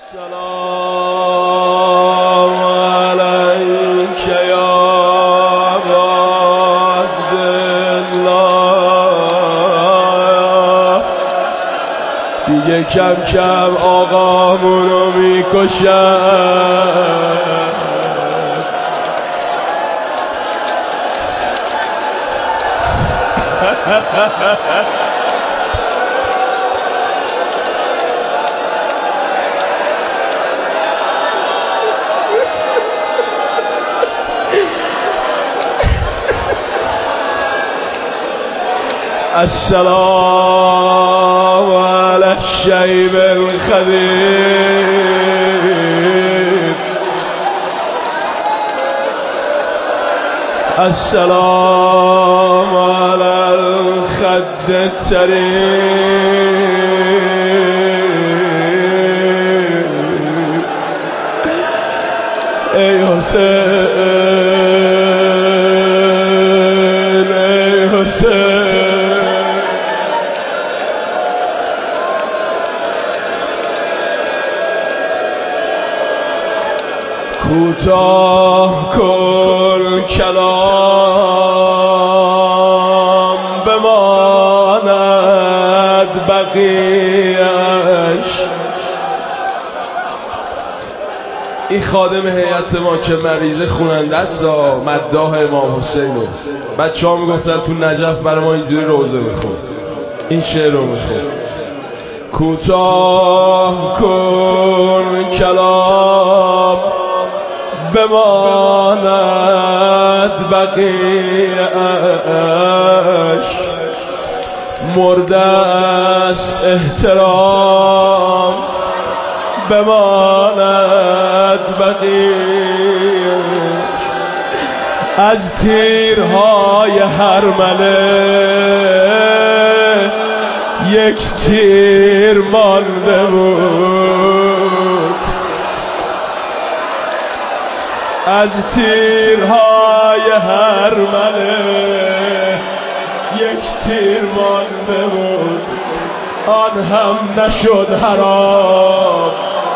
السلام علیک یا عبدالله. دیگه کم کم آقامونو میکشن. السلام على الشيب الخدير. السلام على الخد التريم. ای حسین ای حسین. کوتاه کن کلام بماند بقیه‌اش. این خادم هیئت ما که مریض خوننده است مداح امام حسینه. بچه‌ها میگفتن تو نجف برای ما اینجوری روزه میخون، این شعر رو میخون. کوتاه کن کلام بماند بقیه‌اش. مرده است احترام بماند بقیه‌اش. از تیرهای هرمله یک تیر مانده بود. از تیرهای هرمله یک تیر مانده بود. آن هم نشد حرام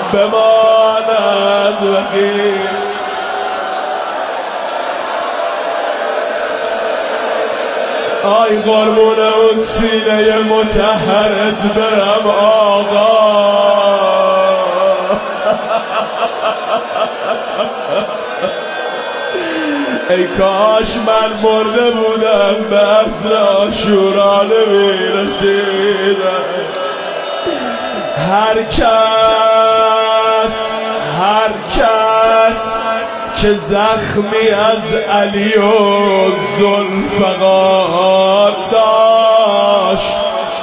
بماند بقیه. آی قربون اون سینه مطهرت برم آقا. ای کاش من مرده بودم به عصر عاشورا نمیرسیدم. هر کس که زخمی از علی و ذوالفقار داشت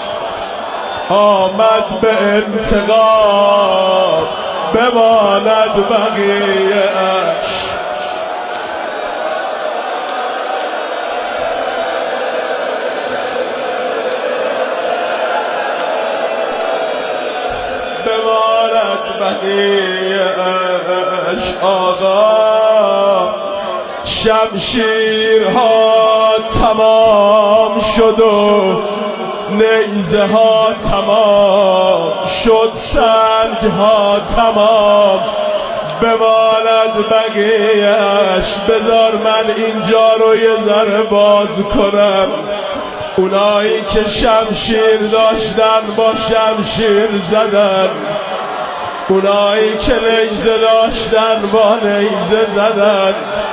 آمد به انتقام بماند بقیه‌اش. بماند بقیه‌اش. آقا شمشیرها تمام شد و نیزه ها تمام شد، سنگ ها تمام بماند بقیه‌اش. بذار من اینجا رو یه ذره باز کنم. اونایی که شمشیر داشتن با شمشیر زدن، اونایی که نیزه داشتن با نیزه زدن.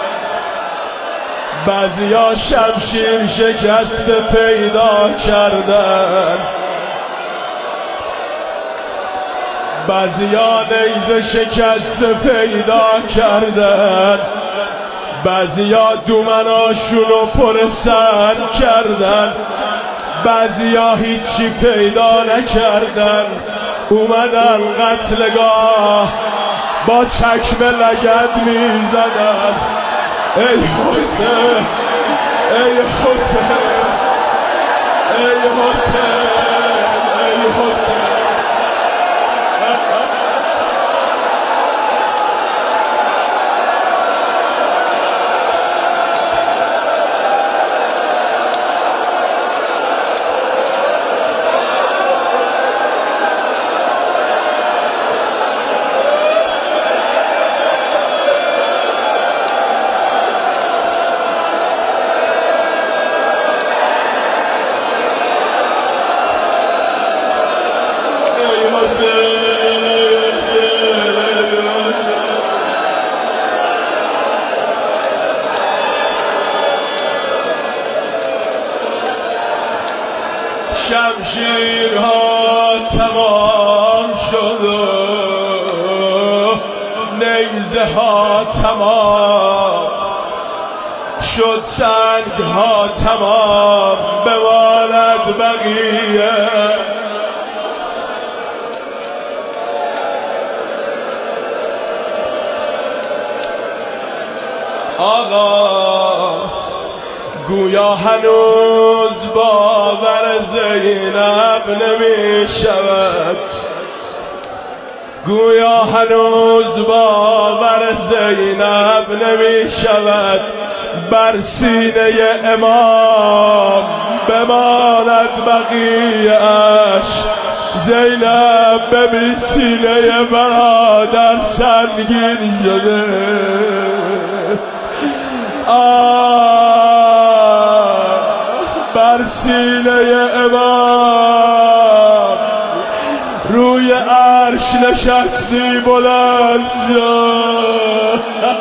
بعضیا شمشیر شکست پیدا کردن، بعضیا نیزه شکست پیدا کردن، بعضیا دومناشونو پر سر کردن، بعضیا هیچی پیدا نکردن. اومدن قتلگاه با چکمه لگد میزدن. ای حسین ای حسین ای حسین ای حسین. نیزه ها تمام شد، سنگ ها تمام بماند بقیه. آقا گویا هنوز باور زینب نمی شود، گویا هنوز باور زینب نمی شود. بر سینه امام بماند بقیه‌اش. زینب ببین سینه برادر سنگین شده. بر سینه امام روی عرش نشستی بلند شد.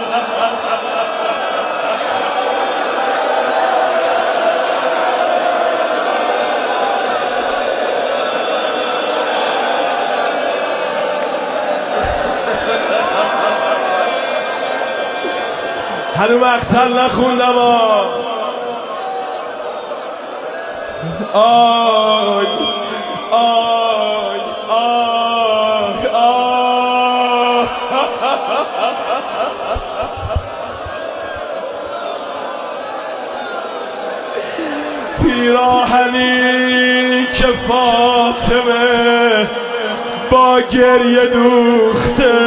هنو مقتل نخوندم. آی آی آی آی پیراهنی که فاطمه با گریه دوخته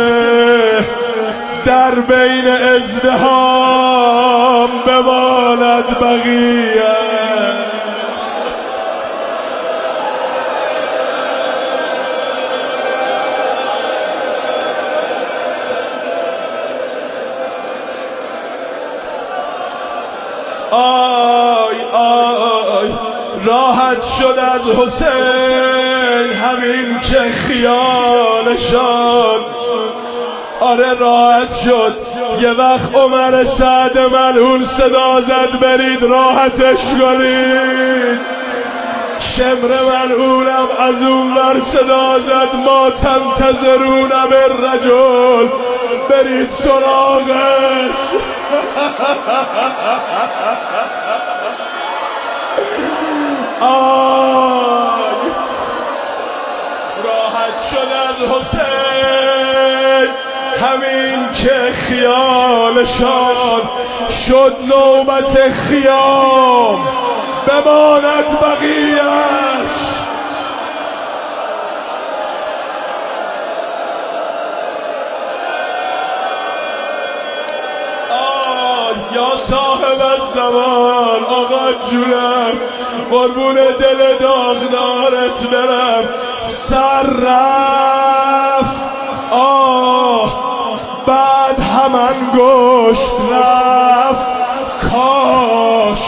در بین ازدحام بماند بقیه. آی آی راحت شد از حسین همین که خیالشان. آره راحت شد. یه وقت عمر سعد ملعون صدا زد برید راحتش کنید. شمر ملعونم از اون ور صدا زد ما تنتظرون بالرجل، برید سراغش. آی راحت شد از حسین همین که خیالشان شد نوبت خیام بماند بقیه‌اش. یا صاحب الزمان آقا جونم قربون دل داغدارت برم. سر رفت بعد همان گشت رفت کاش.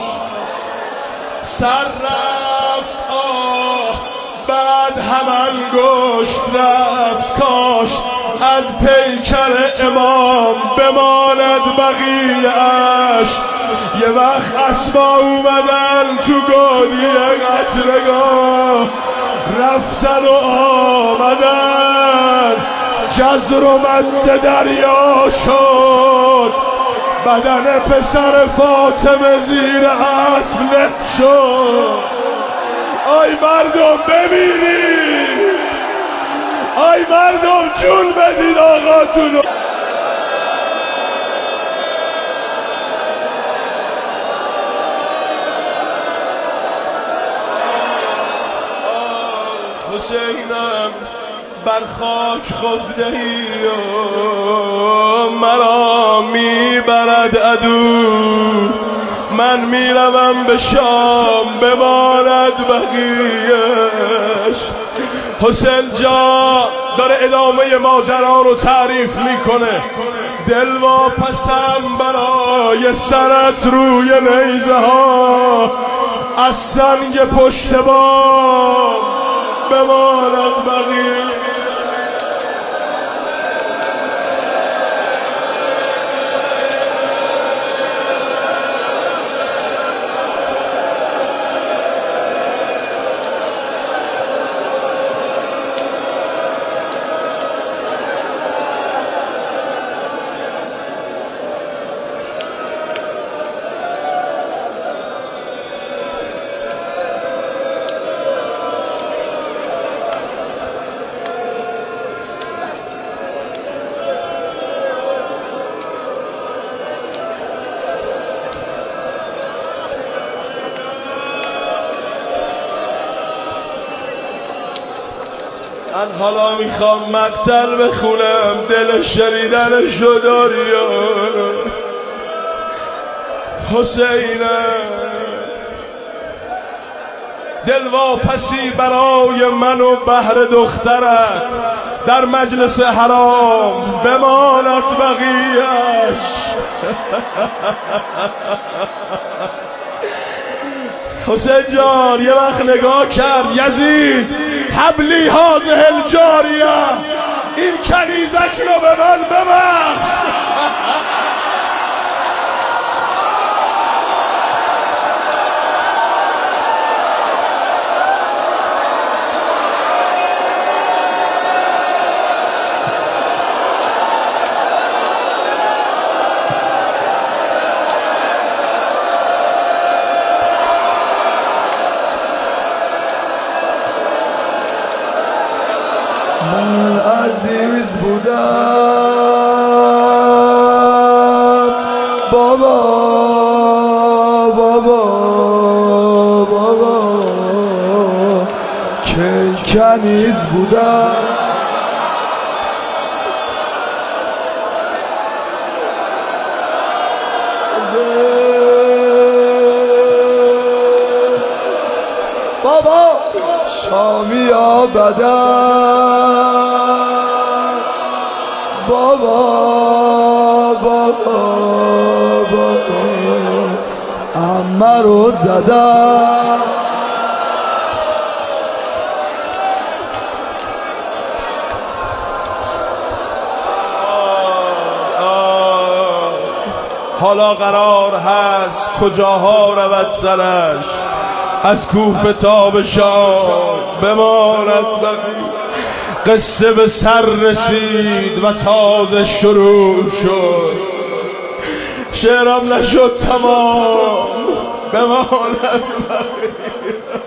سر رفت بعد همان گشت رفت کاش. از پیکر امام بماند بقیه‌اش. یه وقت اسبا اومدن تو گودی قتلگاه رفتن و آمدن. جزر و مد دریا شد بدن پسر فاطمه زیر اسب له شد. آی مردم ببینید، آی مردم جون بدید آقاتونو. حسینم بر خاک خفته و مرا میبرد عدو. من میروم به شام بماند بقیه‌اش. حسین جا داره ادامه ماجرا رو تعریف میکنه. دلوا پسم برای سرت روی نیزه ها از سنگ پشت بام بماند بقیه. من حالا میخوام مقتل بخونم، دل شنیدنشو داری حسینم. دلواپسی برای من و بهر دخترت، در مجلس حرام بماند بقیه‌اش. حسین جان یه وقت نگاه کرد یزید، حبلی هذه الجاریه، این کنیزک رو به من ببخش. من عزیز بودم بابا بابا بابا، که کنیز بودم. بابا شامی آبدن بابا بابا بابا، عمه رو زدن. حالا قرار هست کجاها رود سرش، از کوفه تا به شام بماند بقیه. قصه به سر رسید و تازه شروع شد، شعرم نشد تمام بماند بقیه.